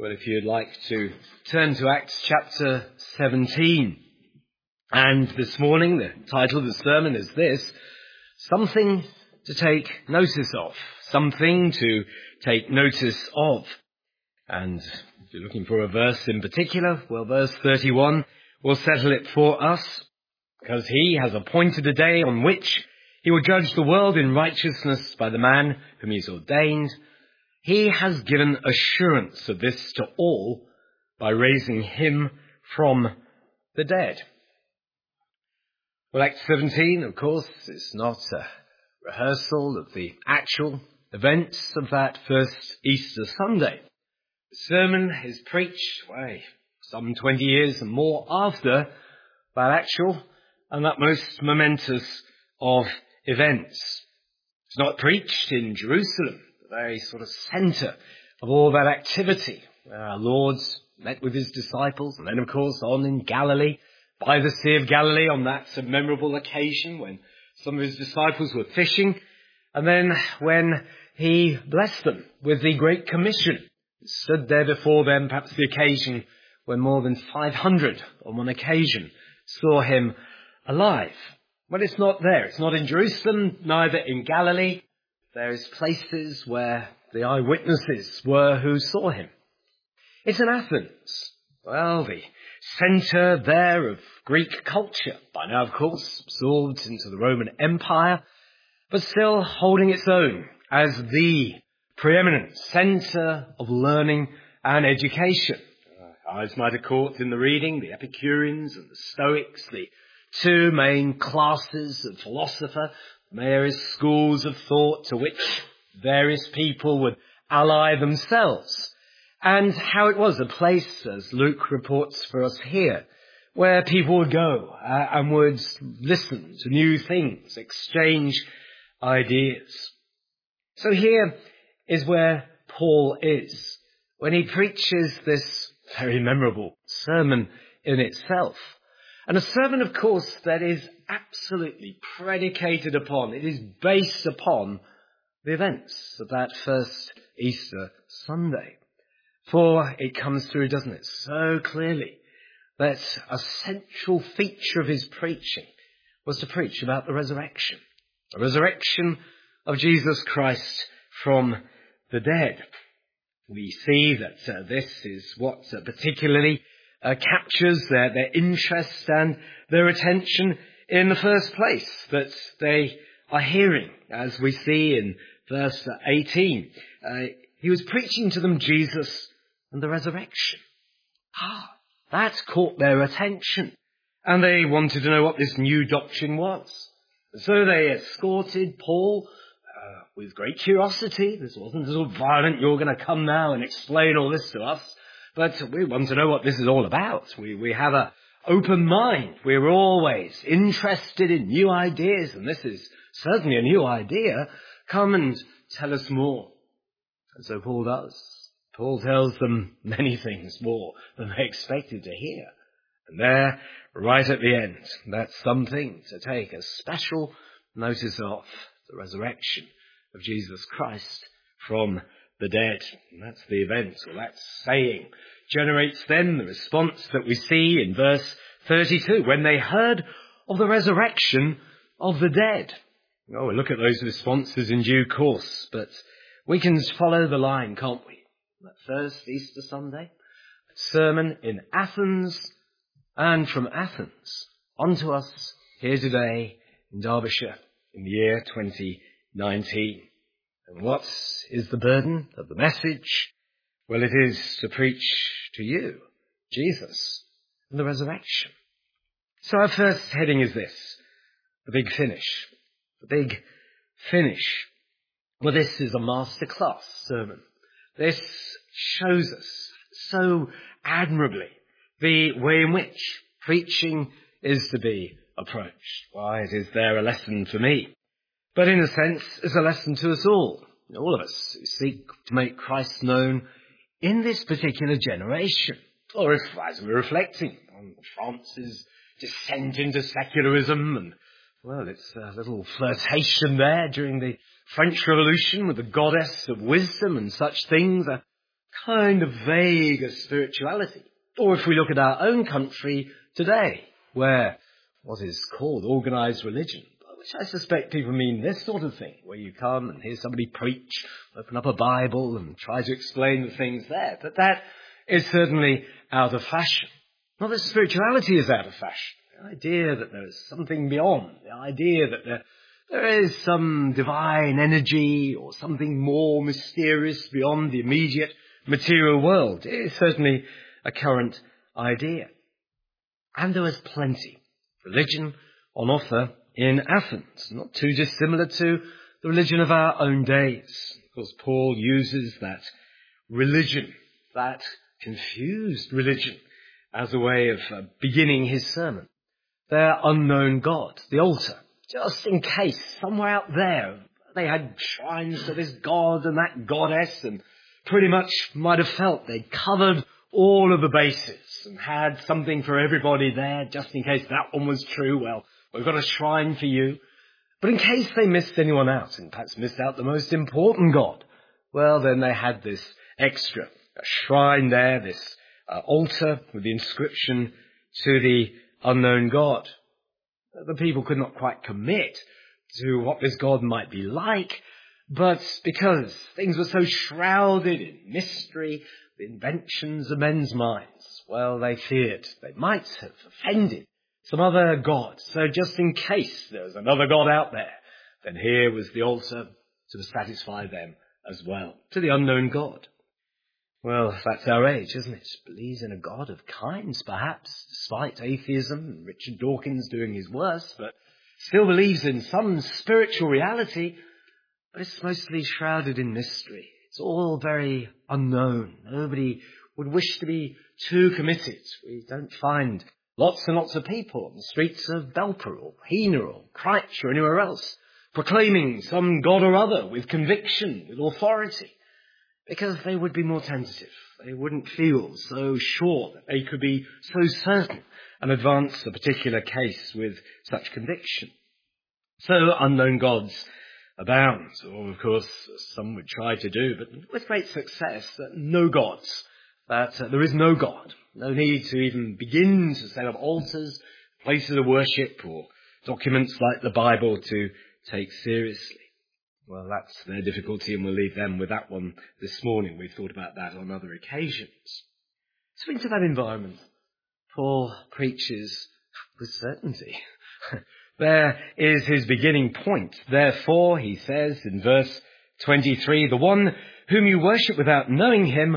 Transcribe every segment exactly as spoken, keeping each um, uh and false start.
Well, if you'd like to turn to Acts chapter seventeen. And this morning, the title of the sermon is this: Something to take notice of. Something to take notice of. And if you're looking for a verse in particular, well, verse thirty-one will settle it for us, because he has appointed a day on which he will judge the world in righteousness by the man whom he has ordained. He has given assurance of this to all by raising him from the dead. Well, Acts seventeen, of course, is not a rehearsal of the actual events of that first Easter Sunday. The sermon is preached, well, some twenty years and more after that actual and that most momentous of events. It's not preached in Jerusalem, the very sort of centre of all that activity, where our Lord met with his disciples, and then, of course, on in Galilee, by the Sea of Galilee, on that memorable occasion when some of his disciples were fishing, and then when he blessed them with the Great Commission, stood there before them, perhaps the occasion when more than five hundred on one occasion saw him alive. Well, it's not there. It's not in Jerusalem, neither in Galilee. There's places where the eyewitnesses were who saw him. It's in Athens. Well, the centre there of Greek culture, by now, of course, absorbed into the Roman Empire, but still holding its own as the preeminent centre of learning and education. Uh, eyes might have caught in the reading the Epicureans and the Stoics, the two main classes of philosopher, various schools of thought to which various people would ally themselves, and how it was a place, as Luke reports for us here, where people would go uh, and would listen to new things, exchange ideas. So here is where Paul is when he preaches this very memorable sermon in itself. And a sermon, of course, that is absolutely predicated upon, it is based upon the events of that first Easter Sunday. For it comes through, doesn't it, so clearly that a central feature of his preaching was to preach about the resurrection, the resurrection of Jesus Christ from the dead. We see that uh, this is what uh, particularly Uh, captures their, their interest and their attention in the first place, that they are hearing, as we see in verse eighteen. Uh, he was preaching to them Jesus and the resurrection. Ah, that caught their attention, and they wanted to know what this new doctrine was. So they escorted Paul uh, with great curiosity. This wasn't sort of violent, you're going to come now and explain all this to us. But we want to know what this is all about. We we have an open mind. We're always interested in new ideas, and this is certainly a new idea. Come and tell us more. And so Paul does. Paul tells them many things more than they expected to hear. And there, right at the end, that's something to take a special notice of: the resurrection of Jesus Christ from the dead. And that's the event, or that saying, generates then the response that we see in verse thirty-two, when they heard of the resurrection of the dead. Oh, we'll look at those responses in due course, but we can follow the line, can't we? That first Easter Sunday, a sermon in Athens, and from Athens on to us here today in Derbyshire in the year twenty nineteen. And what is the burden of the message? Well, it is to preach to you Jesus and the resurrection. So our first heading is this: the big finish. The big finish. Well, this is a masterclass sermon. This shows us so admirably the way in which preaching is to be approached. Why, it is there a lesson for me, but in a sense, it's a lesson to us all. All of us who seek to make Christ known in this particular generation. Or if, as we're reflecting on France's descent into secularism, and, well, it's a little flirtation there during the French Revolution with the goddess of wisdom and such things, a kind of vague as spirituality. Or if we look at our own country today, where what is called organised religion, which I suspect people mean this sort of thing, where you come and hear somebody preach, open up a Bible and try to explain the things there. But that is certainly out of fashion. Not that spirituality is out of fashion. The idea that there is something beyond, the idea that there, there is some divine energy or something more mysterious beyond the immediate material world is certainly a current idea. And there was plenty of religion on offer in Athens, not too dissimilar to the religion of our own days. Of course, Paul uses that religion, that confused religion, as a way of uh, beginning his sermon. Their unknown God, the altar, just in case somewhere out there they had shrines to this god and that goddess, and pretty much might have felt they'd covered all of the bases and had something for everybody there, just in case that one was true. Well, we've got a shrine for you. But in case they missed anyone out, and perhaps missed out the most important God, well, then they had this extra, a shrine there, this uh, altar with the inscription to the unknown God. The people could not quite commit to what this God might be like, but because things were so shrouded in mystery, the inventions of men's minds, well, they feared they might have offended some other god. So just in case there was another god out there, then here was the altar to satisfy them as well, to the unknown God. Well, that's our age, isn't it? Believes in a God of kinds, perhaps, despite atheism and Richard Dawkins doing his worst, but still believes in some spiritual reality, but it's mostly shrouded in mystery. It's all very unknown. Nobody would wish to be too committed. We don't find lots and lots of people on the streets of Belper or Hena or Christchurch or anywhere else proclaiming some God or other with conviction, with authority, because they would be more tentative. They wouldn't feel so sure that they could be so certain and advance a particular case with such conviction. So unknown gods abound, or of course some would try to do, but with great success, that no gods, that uh, there is no God. No need to even begin to set up altars, places of worship, or documents like the Bible to take seriously. Well, that's their difficulty, and we'll leave them with that one this morning. We've thought about that on other occasions. So into that environment, Paul preaches with certainty. There is his beginning point. Therefore, he says in verse twenty-three, the one whom you worship without knowing him,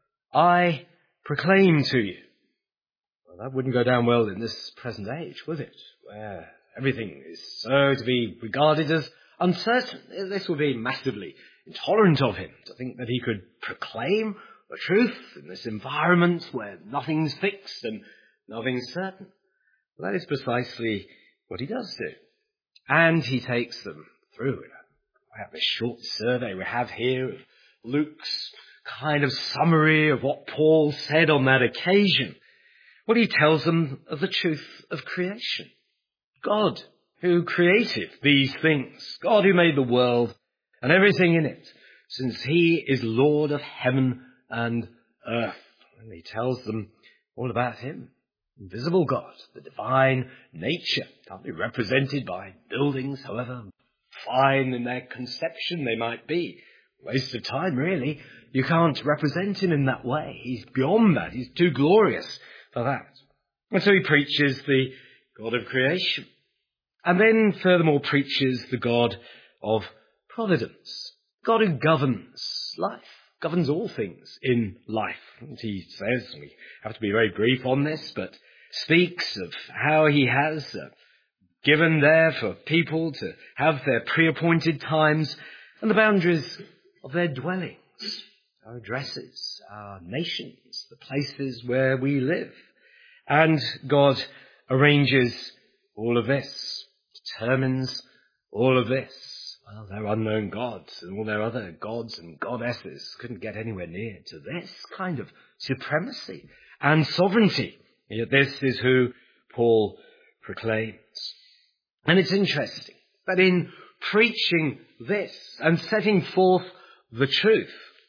I proclaim to you. Well, that wouldn't go down well in this present age, would it? Where everything is so to be regarded as uncertain. This would be massively intolerant of him to think that he could proclaim the truth in this environment where nothing's fixed and nothing's certain. Well, that is precisely what he does do. And he takes them through. We have this short survey we have here of Luke's kind of summary of what Paul said on that occasion. Well, he tells them of the truth of creation. God who created these things. God who made the world and everything in it, since he is Lord of heaven and earth. And he tells them all about him. Invisible God, the divine nature, can't be represented by buildings, however fine in their conception they might be. Waste of time, really. You can't represent him in that way. He's beyond that. He's too glorious for that. And so he preaches the God of creation. And then furthermore preaches the God of providence. God who governs life, governs all things in life. And he says, and we have to be very brief on this, but speaks of how he has uh, given there for people to have their pre-appointed times and the boundaries of their dwellings, our addresses, our nations, the places where we live. And God arranges all of this, determines all of this. Well, their unknown gods and all their other gods and goddesses couldn't get anywhere near to this kind of supremacy and sovereignty. Yet this is who Paul proclaims. And it's interesting that in preaching this and setting forth the truth,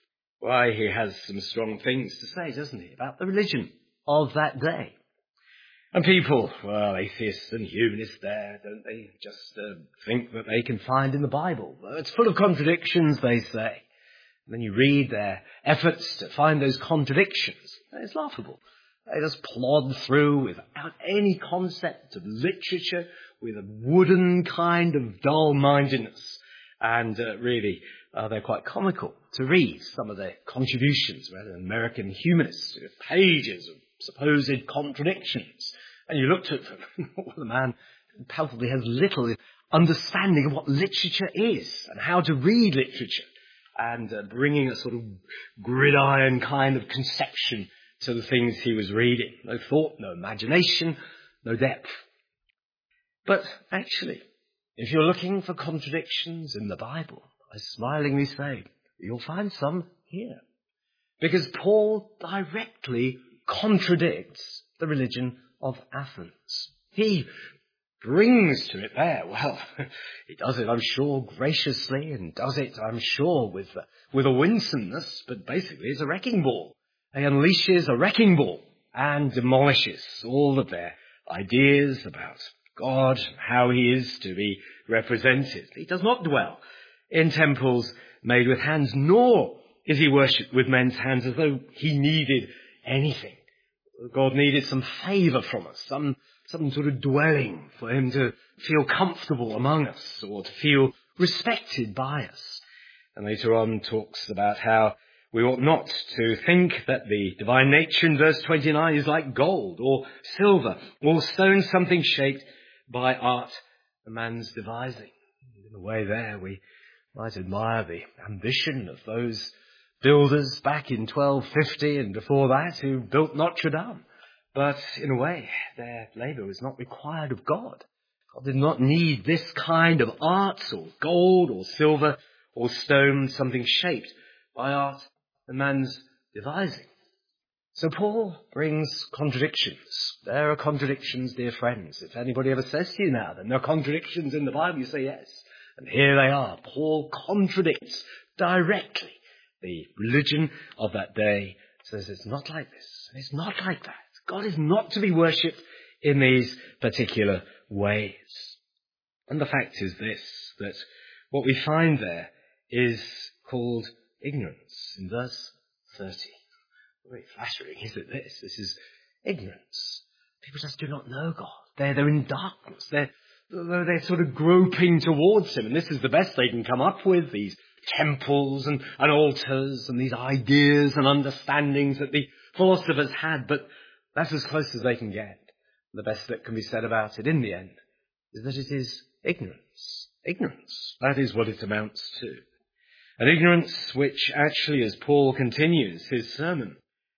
Why, he has some strong things to say, doesn't he, about the religion of that day. And people, well, atheists and humanists there, don't they just uh, think that they can find in the Bible? Well, it's full of contradictions, they say. And then you read their efforts to find those contradictions. It's laughable. They just plod through without any concept of literature, with a wooden kind of dull-mindedness. And uh, really, uh, they're quite comical to read some of their contributions, rather than American humanists, with pages of supposed contradictions. And you looked at them, well, the man palpably has little understanding of what literature is and how to read literature, and uh, bringing a sort of gridiron kind of conception to the things he was reading. No thought, no imagination, no depth. But actually, if you're looking for contradictions in the Bible, I smilingly say, you'll find some here. Because Paul directly contradicts the religion of Athens. He brings to it there, well, he does it, I'm sure, graciously, and does it, I'm sure, with, uh, with a winsomeness, but basically it's a wrecking ball. He unleashes a wrecking ball and demolishes all of their ideas about God, how he is to be represented. He does not dwell in temples made with hands, nor is he worshipped with men's hands as though he needed anything. God needed some favour from us, some, some sort of dwelling for him to feel comfortable among us or to feel respected by us. And later on talks about how we ought not to think that the divine nature in verse twenty-nine is like gold or silver or stone, something shaped by art, a man's devising. In a way there, we might admire the ambition of those builders back in twelve fifty and before that who built Notre Dame. But in a way, their labour was not required of God. God did not need this kind of art or gold or silver or stone, something shaped by art, a man's devising. So Paul brings contradictions. There are contradictions, dear friends. If anybody ever says to you now that there are contradictions in the Bible, you say yes. And here they are. Paul contradicts directly the religion of that day. Says it's not like this. It's not like that. God is not to be worshipped in these particular ways. And the fact is this, that what we find there is called ignorance in verse thirty. Very flattering, isn't this? This is ignorance. People just do not know God. They're, they're in darkness. They're, they're sort of groping towards him. And this is the best they can come up with, these temples and, and altars and these ideas and understandings that the philosophers had. But that's as close as they can get. The best that can be said about it in the end is that it is ignorance. Ignorance. That is what it amounts to. An ignorance which actually, as Paul continues his sermon,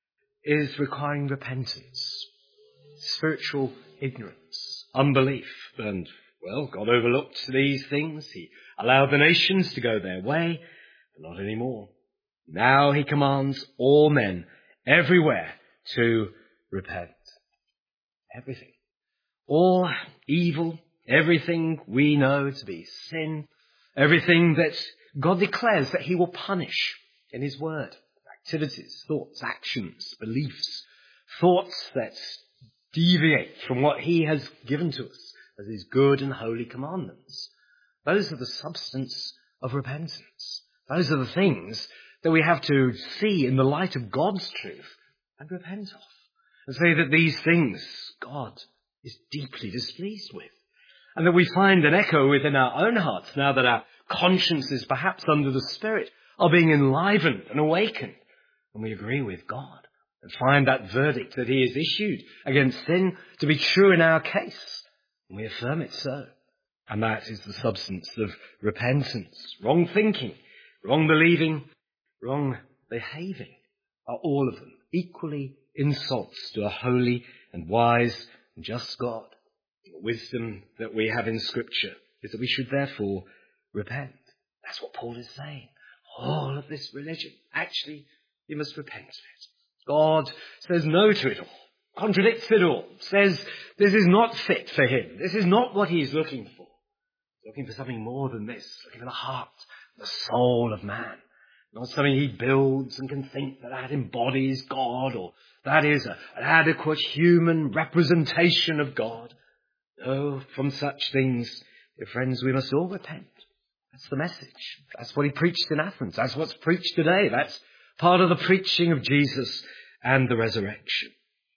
is requiring repentance, spiritual ignorance, unbelief. And, well, God overlooked these things. He allowed the nations to go their way, but not anymore. Now he commands all men everywhere to repent. Everything. All evil, everything we know to be sin, everything that God declares that he will punish in his word. Activities, thoughts, actions, beliefs, thoughts that deviate from what he has given to us as his good and holy commandments. Those are the substance of repentance. Those are the things that we have to see in the light of God's truth and repent of. And say that these things God is deeply displeased with. And that we find an echo within our own hearts now that our consciences, perhaps under the Spirit, are being enlivened and awakened. And we agree with God and find that verdict that he has issued against sin to be true in our case. And we affirm it so. And that is the substance of repentance. Wrong thinking, wrong believing, wrong behaving are all of them equally insults to a holy and wise and just God. The wisdom that we have in Scripture is that we should therefore repent. That's what Paul is saying. All of this religion, actually, you must repent of it. God says no to it all, contradicts it all, says this is not fit for him. This is not what he's looking for. He's looking for something more than this, looking for the heart, the soul of man. Not something he builds and can think that that embodies God or that is a, an adequate human representation of God. No, from such things, dear friends, we must all repent. That's the message. That's what he preached in Athens. That's what's preached today. That's part of the preaching of Jesus and the resurrection.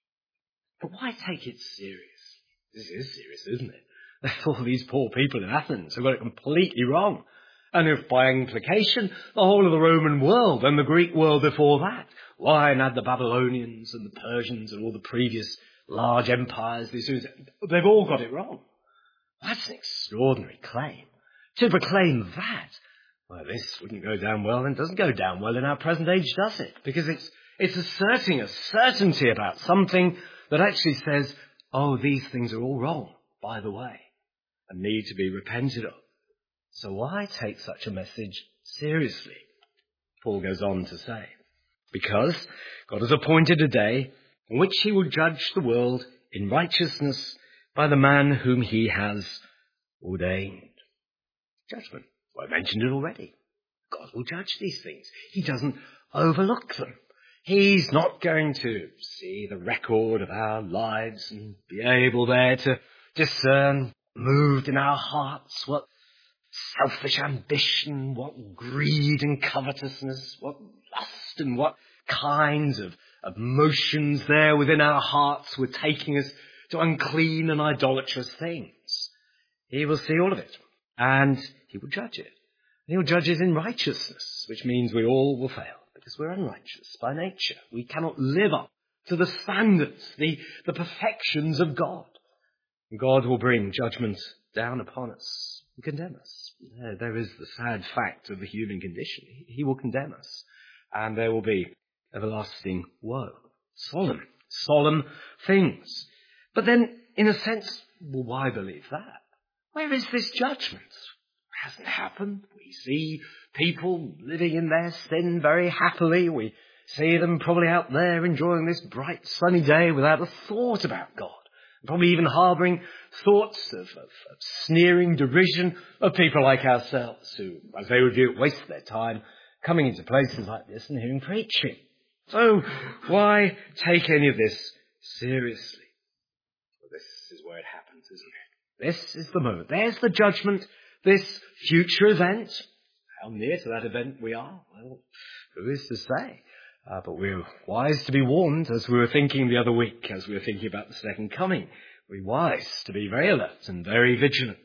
But why take it serious? This is serious, isn't it? All these poor people in Athens have got it completely wrong. And if by implication, the whole of the Roman world and the Greek world before that, why not the Babylonians and the Persians and all the previous large empires, they've all got it wrong. That's an extraordinary claim. To proclaim that, well, this wouldn't go down well, and it doesn't go down well in our present age, does it? Because it's it's asserting a certainty about something that actually says, oh, these things are all wrong, by the way, and need to be repented of. So why take such a message seriously? Paul goes on to say, because God has appointed a day in which he will judge the world in righteousness by the man whom he has ordained. Judgment. Well, I mentioned it already. God will judge these things. He doesn't overlook them. He's not going to see the record of our lives and be able there to discern, moved in our hearts, what selfish ambition, what greed and covetousness, what lust and what kinds of emotions there within our hearts were taking us to unclean and idolatrous things. He will see all of it, and he will judge it. And he will judge it in righteousness, which means we all will fail, because we're unrighteous by nature. We cannot live up to the standards, the, the perfections of God. And God will bring judgment down upon us and condemn us. There, there is the sad fact of the human condition. He will condemn us, and there will be everlasting woe. Solemn, solemn things. But then, in a sense, well, why believe that? Where is this judgment? It hasn't happened. We see people living in their sin very happily. We see them probably out there enjoying this bright sunny day without a thought about God. Probably even harbouring thoughts of, of, of sneering derision of people like ourselves who, as they would view it, waste their time coming into places like this and hearing preaching. So why take any of this seriously? Well, this is where it happens, isn't it? This is the moment. There's the judgment, this future event. How near to that event we are, well, who is to say? Uh, but we're wise to be warned, as we were thinking the other week, as we were thinking about the second coming. We're wise to be very alert and very vigilant.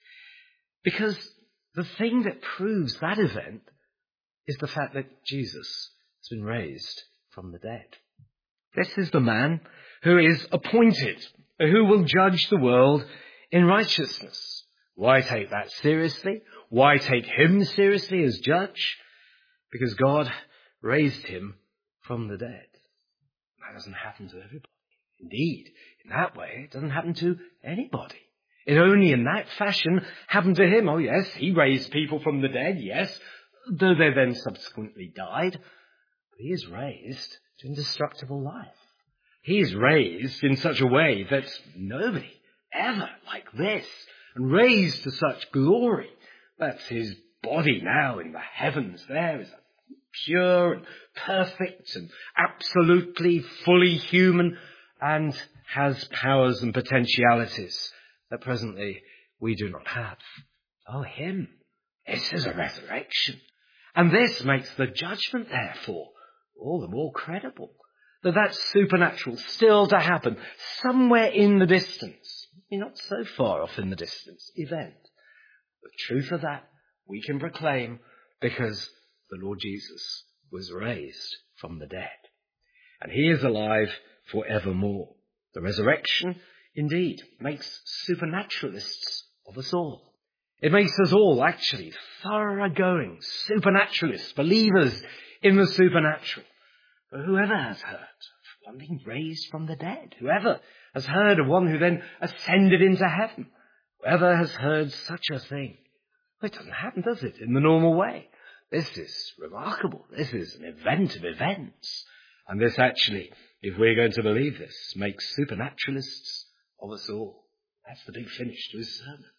Because the thing that proves that event is the fact that Jesus has been raised from the dead. This is the man who is appointed, who will judge the world in righteousness. Why take that seriously? Why take him seriously as judge? Because God raised him from the dead. That doesn't happen to everybody. Indeed, in that way, it doesn't happen to anybody. It only in that fashion happened to him. Oh yes, he raised people from the dead, yes, though they then subsequently died. But he is raised to indestructible life. He is raised in such a way that nobody ever like this, and raised to such glory. That's his body now in the heavens there is pure and perfect and absolutely fully human, and has powers and potentialities that presently we do not have. Oh, him. This is a resurrection. And this makes the judgment, therefore, all the more credible. That that's supernatural still to happen somewhere in the distance. Not so far off in the distance event. The truth of that we can proclaim because the Lord Jesus was raised from the dead. And he is alive forevermore. The resurrection, indeed, makes supernaturalists of us all. It makes us all actually thoroughgoing supernaturalists, believers in the supernatural. But whoever has heard of one being raised from the dead, whoever has heard of one who then ascended into heaven, whoever has heard such a thing, well, it doesn't happen, does it, in the normal way? This is remarkable. This is an event of events. And this actually, if we're going to believe this, makes supernaturalists of us all. That's the big finish to his sermon.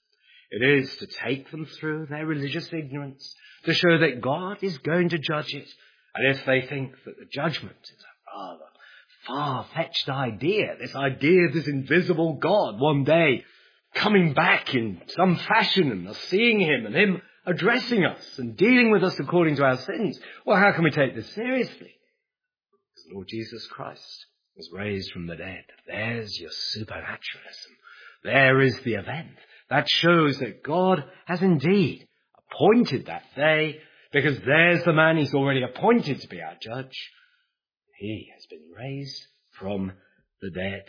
It is to take them through their religious ignorance, to show that God is going to judge it. And if they think that the judgment is a rather far-fetched idea, this idea of this invisible God one day coming back in some fashion and us seeing him and him addressing us and dealing with us according to our sins, well, how can we take this seriously? Because the Lord Jesus Christ was raised from the dead. There's your supernaturalism. There is the event. That shows that God has indeed appointed that day, because there's the man he's already appointed to be our judge. He has been raised from the dead.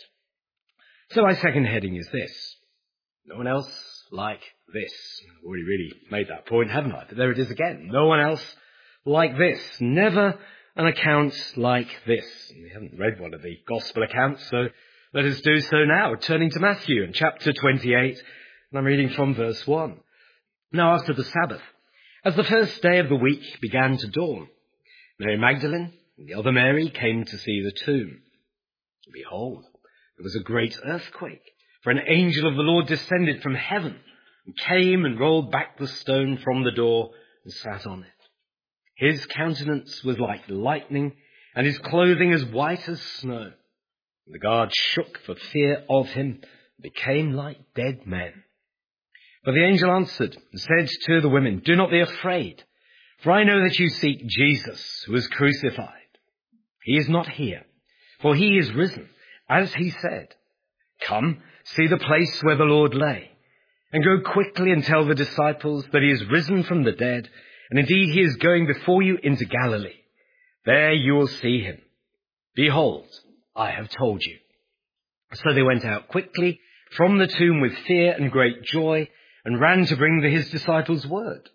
So my second heading is this. No one else like this. I've already really made that point, haven't I? But there it is again. No one else like this. Never an account like this. And we haven't read one of the gospel accounts, so let us do so now. Turning to Matthew in chapter twenty-eight, and I'm reading from verse one. Now after the Sabbath, as the first day of the week began to dawn, Mary Magdalene and the other Mary came to see the tomb. And behold, there was a great earthquake, for an angel of the Lord descended from heaven and came and rolled back the stone from the door and sat on it. His countenance was like lightning, and his clothing as white as snow. And the guards shook for fear of him and became like dead men. But the angel answered and said to the women, "Do not be afraid, for I know that you seek Jesus, who was crucified. He is not here, for he is risen, as he said. Come, see the place where the Lord lay, and go quickly and tell the disciples that he is risen from the dead, and indeed he is going before you into Galilee. There you will see him. Behold, I have told you." So they went out quickly from the tomb with fear and great joy, and ran to bring to his disciples word.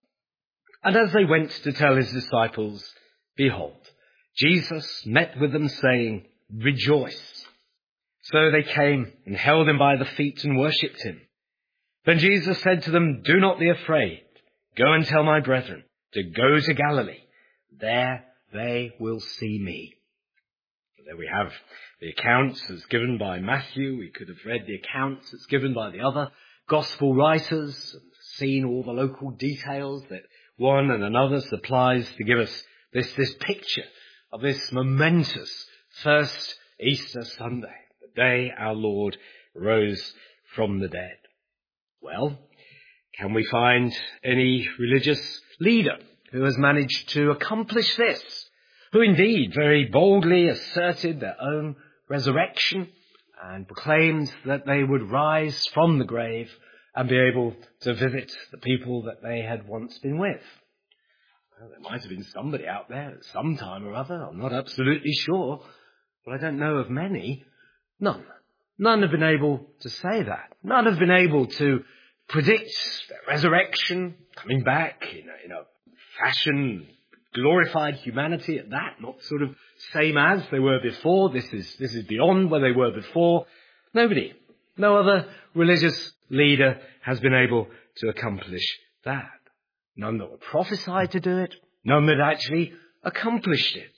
And as they went to tell his disciples, behold, Jesus met with them, saying, "Rejoice." So they came and held him by the feet and worshipped him. Then Jesus said to them, "Do not be afraid. Go and tell my brethren to go to Galilee. There they will see me." There we have the accounts as given by Matthew. We could have read the accounts as given by the other gospel writers and seen all the local details that one and another supplies to give us this, this picture of this momentous first Easter Sunday, the day our Lord rose from the dead. Well, can we find any religious leader who has managed to accomplish this, who indeed very boldly asserted their own resurrection and proclaimed that they would rise from the grave and be able to visit the people that they had once been with? Well, there might have been somebody out there at some time or other. I'm not absolutely sure, but I don't know of many. None. None have been able to say that. None have been able to predict their resurrection, coming back in a, in a fashion, glorified humanity at that, not sort of same as they were before. This is, this is beyond where they were before. Nobody, no other religious leader has been able to accomplish that. None that were prophesied to do it, none that actually accomplished it.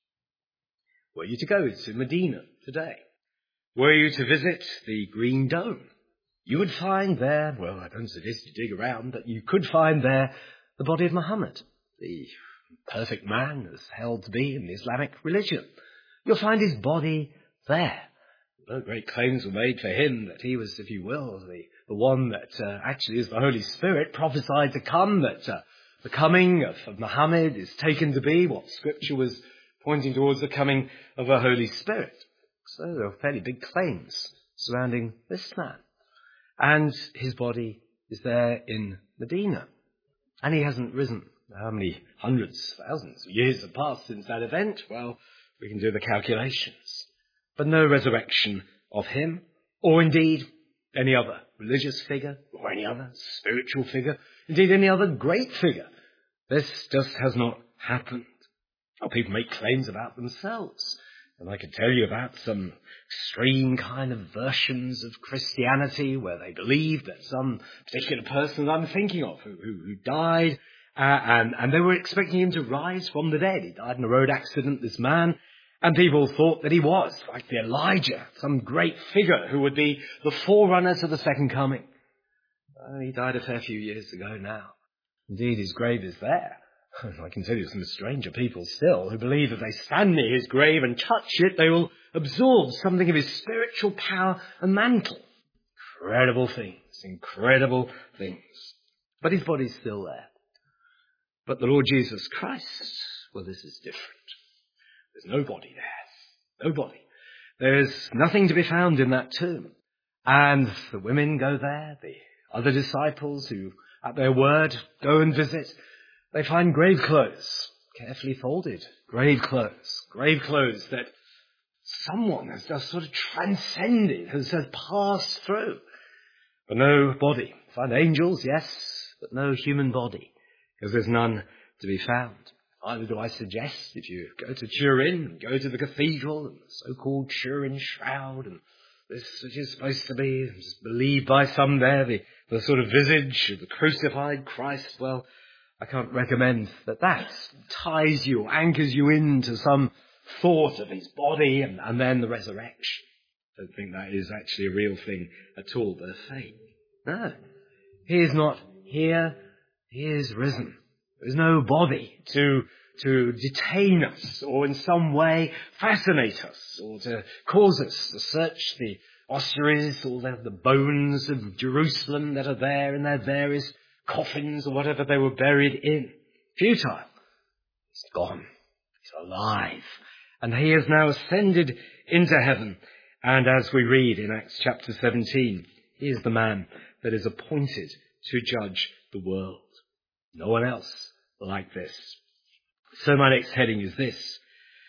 Were you to go to Medina today? Were you to visit the Green Dome? You would find there, well, I don't suggest you dig around, but you could find there the body of Muhammad, the perfect man as held to be in the Islamic religion. You'll find his body there. No great claims were made for him that he was, if you will, the, the one that uh, actually is the Holy Spirit prophesied to come, that uh, the coming of, of Muhammad is taken to be what Scripture was pointing towards, the coming of the Holy Spirit. So there are fairly big claims surrounding this man. And his body is there in Medina. And he hasn't risen. How many hundreds, thousands of years have passed since that event? Well, we can do the calculations. But no resurrection of him, or indeed any other religious figure, or any other spiritual figure, indeed any other great figure. This just has not happened. Oh, people make claims about themselves. And I could tell you about some extreme kind of versions of Christianity where they believe that some particular person that I'm thinking of who, who, who died, uh, and, and they were expecting him to rise from the dead. He died in a road accident, this man, and people thought that he was, like the Elijah, some great figure who would be the forerunner to the second coming. Oh, he died a fair few years ago now. Indeed, his grave is there. I can tell you some stranger people still who believe if they stand near his grave and touch it, they will absorb something of his spiritual power and mantle. Incredible things, incredible things. But his body's still there. But the Lord Jesus Christ, well, this is different. There's no body there. No body. There's nothing to be found in that tomb. And the women go there, the other disciples who, at their word, go and visit. They find grave clothes, carefully folded, grave clothes, grave clothes that someone has just sort of transcended, has, has passed through. But no body. Find angels, yes, but no human body, because there's none to be found. Either do I suggest, if you go to Turin, go to the cathedral, and the so-called Turin Shroud, and this which is supposed to be believed by some there, the, the sort of visage of the crucified Christ, well, I can't recommend that that ties you, anchors you into some thought of his body and, and then the resurrection. I don't think that is actually a real thing at all, but a fake. No. He is not here. He is risen. There's no body to, to detain us or in some way fascinate us or to cause us to search the ossuaries or the, the bones of Jerusalem that are there in their various coffins or whatever they were buried in. Futile. He's gone. He's alive. And he has now ascended into heaven. And as we read in Acts chapter seventeen, he is the man that is appointed to judge the world. No one else like this. So my next heading is this.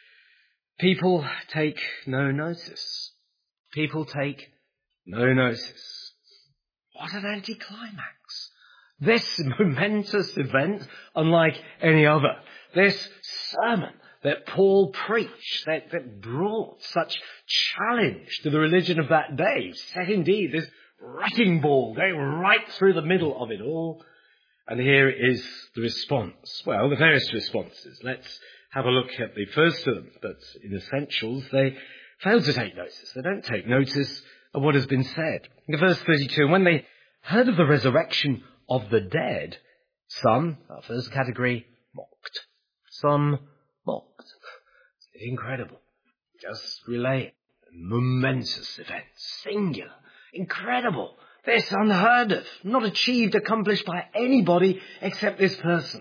People take no notice. People take no notice. What an anticlimax. This momentous event, unlike any other, this sermon that Paul preached, that, that brought such challenge to the religion of that day, set indeed this wrecking ball going right through the middle of it all. And here is the response. Well, the various responses. Let's have a look at the first of them. But in essentials, they fail to take notice. They don't take notice of what has been said. In verse thirty-two, when they heard of the resurrection of the dead, some, our first category, mocked. Some mocked. It's incredible. Just relay it. A momentous event. Singular. Incredible. This unheard of. Not achieved, accomplished by anybody except this person.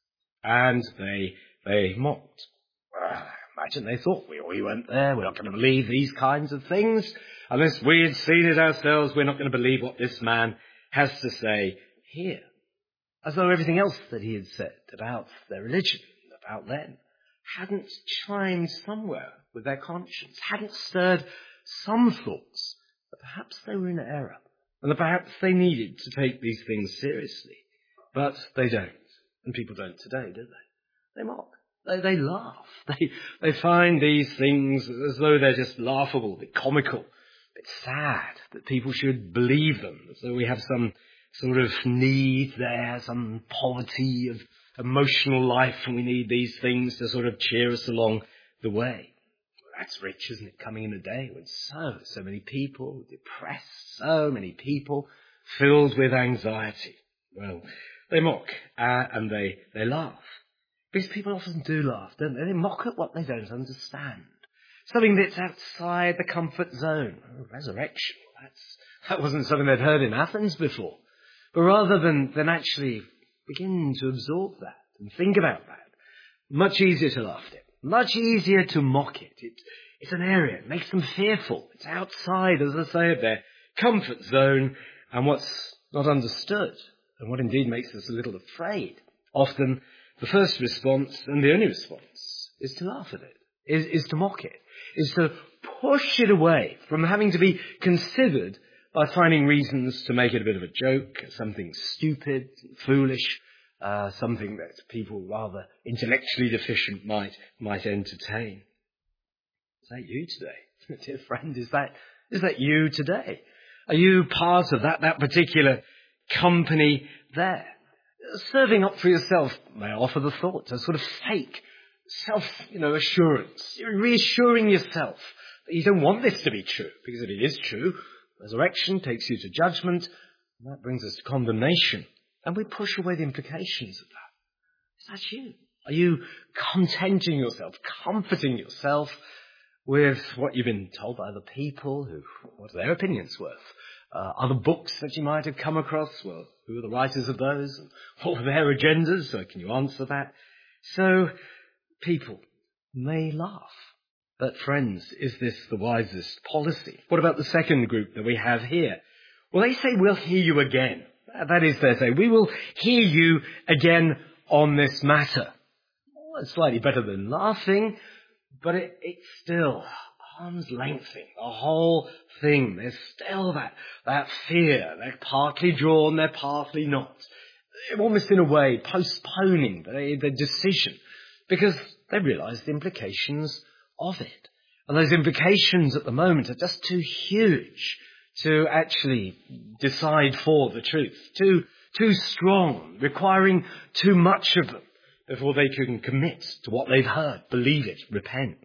And they, they mocked. Well, imagine they thought, we, we weren't there. We're not going to believe these kinds of things. Unless we had seen it ourselves, we're not going to believe what this man has to say here. As though everything else that he had said about their religion, about them, hadn't chimed somewhere with their conscience, hadn't stirred some thoughts that perhaps they were in error, and that perhaps they needed to take these things seriously. But they don't. And people don't today, do they? They mock. They, they laugh. They, they find these things as though they're just laughable, a bit comical, a bit sad that people should believe them, as though we have some sort of need there, some poverty of emotional life, and we need these things to sort of cheer us along the way. Well, that's rich, isn't it, coming in a day when so, so many people depressed, so many people filled with anxiety. Well, they mock, uh, and they, they laugh. Because people often do laugh, don't they? They mock at what they don't understand. Something that's outside the comfort zone. Oh, resurrection. That's, that wasn't something they'd heard in Athens before. But rather than, than actually begin to absorb that and think about that, much easier to laugh at it. Much easier to mock it. it. It's an area. It makes them fearful. It's outside, as I say, of their comfort zone and what's not understood and what indeed makes us a little afraid. Often the first response and the only response is to laugh at it, is, is to mock it, is to push it away from having to be considered by finding reasons to make it a bit of a joke, something stupid, foolish, uh, something that people rather intellectually deficient might might entertain. Is that you today? Dear friend, is that is that you today? Are you part of that, that particular company there? Serving up for yourself may offer the thought, a sort of fake self, you know, assurance. You're reassuring yourself that you don't want this to be true, because if it is true, resurrection takes you to judgment, And that brings us to condemnation. And we push away the implications of that. Is that you? Are you contenting yourself, comforting yourself with what you've been told by other people, who, what are their opinions worth? Uh, other books that you might have come across, well, who are the writers of those? And what were their agendas? So can you answer that? So, people may laugh. But friends, is this the wisest policy? What about the second group that we have here? Well, they say, we'll hear you again. That is, they say, we will hear you again on this matter. Well, it's slightly better than laughing, but it, it's still arm's lengthening, the whole thing. There's still that, that fear. They're partly drawn, they're partly not. They're almost in a way postponing the, the decision because they realise the implications of it. And those implications at the moment are just too huge to actually decide for the truth. Too, too strong, requiring too much of them before they can commit to what they've heard, believe it, repent.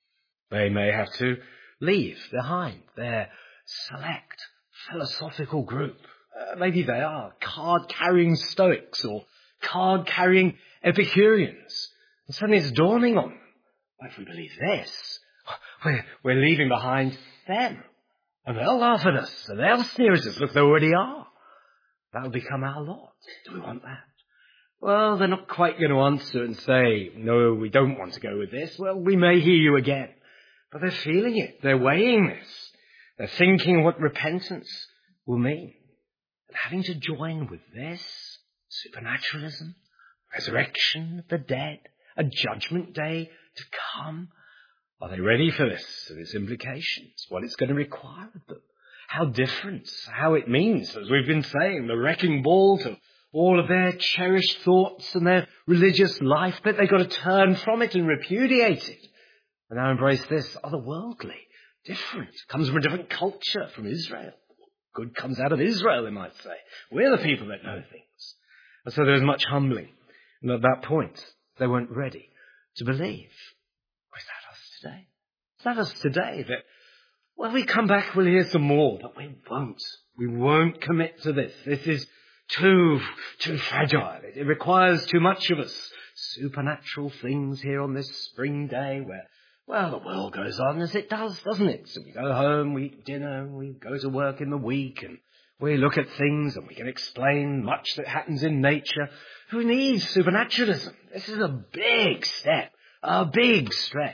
They may have to leave behind their select philosophical group. Uh, maybe they are card-carrying Stoics or card-carrying Epicureans. And suddenly it's dawning on them. Well, if we believe this, we're, we're leaving behind them. And they'll laugh at us, and they'll sneer at us. Look, they already are. That'll become our lot. Do we want that? Well, they're not quite going to answer and say, no, we don't want to go with this. Well, we may hear you again. But they're feeling it. They're weighing this. They're thinking what repentance will mean. And having to join with this, supernaturalism, resurrection of the dead, a judgment day to come. Are they ready for this and its implications? What it's going to require of them? How different, how it means, as we've been saying, the wrecking ball to all of their cherished thoughts and their religious life, but they've got to turn from it and repudiate it. And now embrace this otherworldly, different, comes from a different culture, from Israel. Good comes out of Israel, they might say. We're the people that know things. And so there's much humbling. And at that point, they weren't ready to believe. Or is that us today? Is that us today? That when we come back, we'll hear some more, but we won't. We won't commit to this. This is too, too fragile. It, it requires too much of us. Supernatural things here on this spring day where, well, the world goes on as it does, doesn't it? So we go home, we eat dinner, we go to work in the week, and we look at things and we can explain much that happens in nature. Who needs supernaturalism? This is a big step, a big stretch.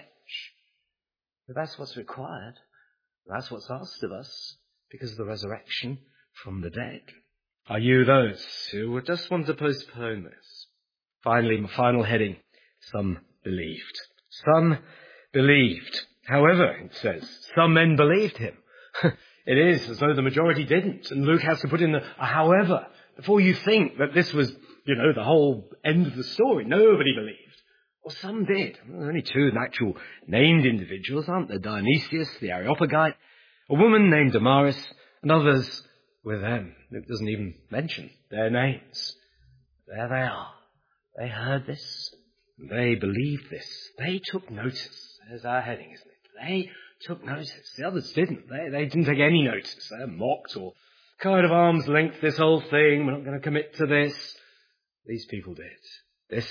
But that's what's required. That's what's asked of us because of the resurrection from the dead. Are you those who just want to postpone this? Finally, my final heading, some believed. Some believed. However, it says, some men believed him. It is as though the majority didn't. And Luke has to put in a, a however before you think that this was, you know, the whole end of the story. Nobody believed. Well, some did. Well, there are only two actual named individuals, aren't there? Dionysius, the Areopagite, a woman named Damaris, and others with them. It doesn't even mention their names. There they are. They heard this. They believed this. They took notice. There's our heading, isn't it? They took notice. The others didn't. They, they didn't take any notice. They mocked or kind of arm's length this whole thing. We're not going to commit to this. These people did. This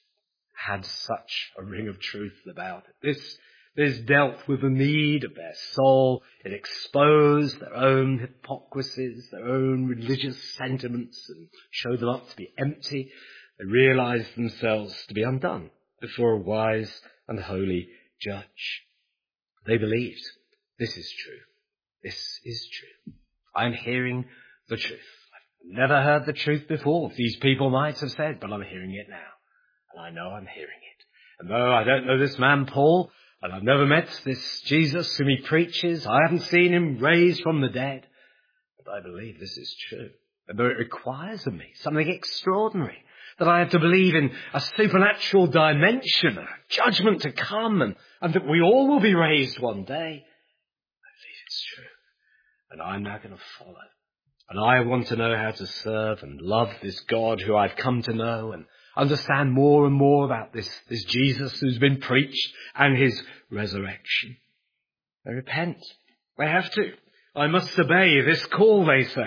had such a ring of truth about it. This, this dealt with the need of their soul. It exposed their own hypocrisies, their own religious sentiments, and showed them up to be empty. They realized themselves to be undone before a wise and holy judge. They believed, this is true. This is true. I'm hearing the truth. I've never heard the truth before, these people might have said, but I'm hearing it now. And I know I'm hearing it. And though I don't know this man Paul, and I've never met this Jesus whom he preaches, I haven't seen him raised from the dead, but I believe this is true. And though it requires of me something extraordinary, that I have to believe in a supernatural dimension, a judgment to come, and, and that we all will be raised one day, I believe it's true. And I'm now going to follow. And I want to know how to serve and love this God who I've come to know and understand more and more about this, this Jesus who's been preached and his resurrection. They repent. They have to. I must obey this call, they say.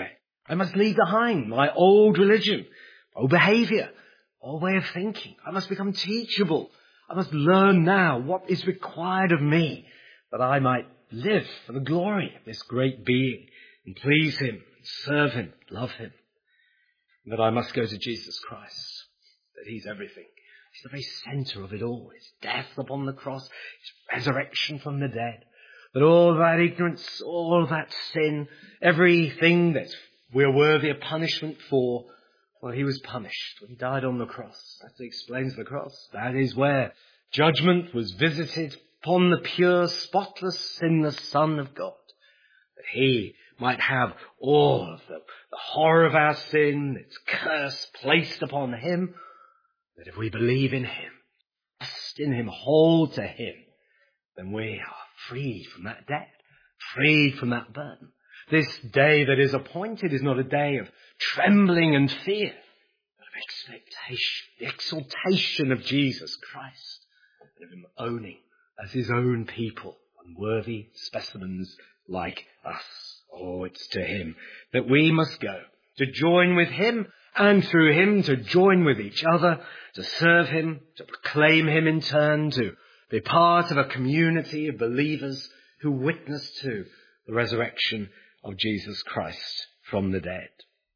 I must leave behind my old religion, old behaviour, old way of thinking. I must become teachable. I must learn now what is required of me, that I might live for the glory of this great being and please him, and serve him, love him. And that I must go to Jesus Christ, that he's everything. He's the very centre of it all. His death upon the cross, his resurrection from the dead. That all that ignorance, all that sin, everything that we're worthy of punishment for, well, he was punished when he died on the cross. That explains the cross. That is where judgment was visited upon the pure, spotless, sinless Son of God. That he might have all of the, the horror of our sin, its curse placed upon him. That if we believe in him, trust in him, hold to him, then we are freed from that debt, freed from that burden. This day that is appointed is not a day of trembling and fear, but of expectation, the exaltation of Jesus Christ, and of him owning as his own people, unworthy specimens like us. Oh, it's to him that we must go, to join with him, and through him to join with each other, to serve him, to proclaim him in turn, to be part of a community of believers who witness to the resurrection of Jesus Christ from the dead.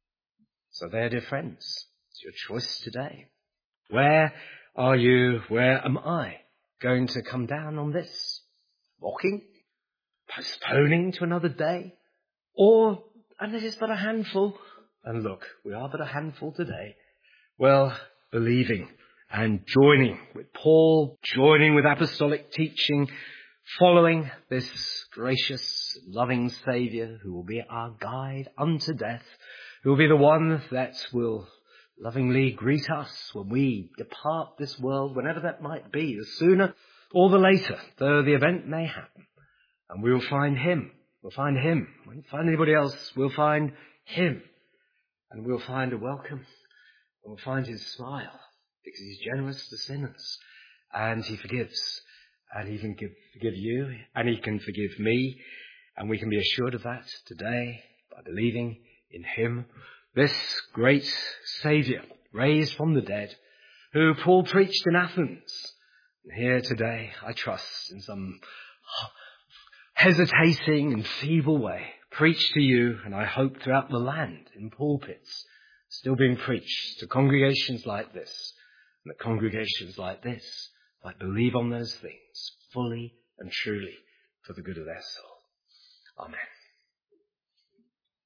So there, dear friends, it's your choice today. Where are you, where am I going to come down on this? Mocking? Postponing to another day? Or, and it is but a handful, and look, we are but a handful today, well, believing and joining with Paul, joining with apostolic teaching, following this gracious, loving Saviour who will be our guide unto death, who will be the one that will lovingly greet us when we depart this world, whenever that might be, the sooner or the later, though the event may happen. And we will find him. We'll find him. We won't find anybody else. We'll find him. And we'll find a welcome. And we'll find his smile, because he's generous to sinners. And he forgives. And he can give, forgive you. And he can forgive me. And we can be assured of that today by believing in him, this great Saviour, raised from the dead, who Paul preached in Athens. And here today, I trust, in some hesitating and feeble way, preached to you, and I hope throughout the land, in pulpits, still being preached to congregations like this, and that congregations like this might believe on those things fully and truly for the good of their soul. Amen.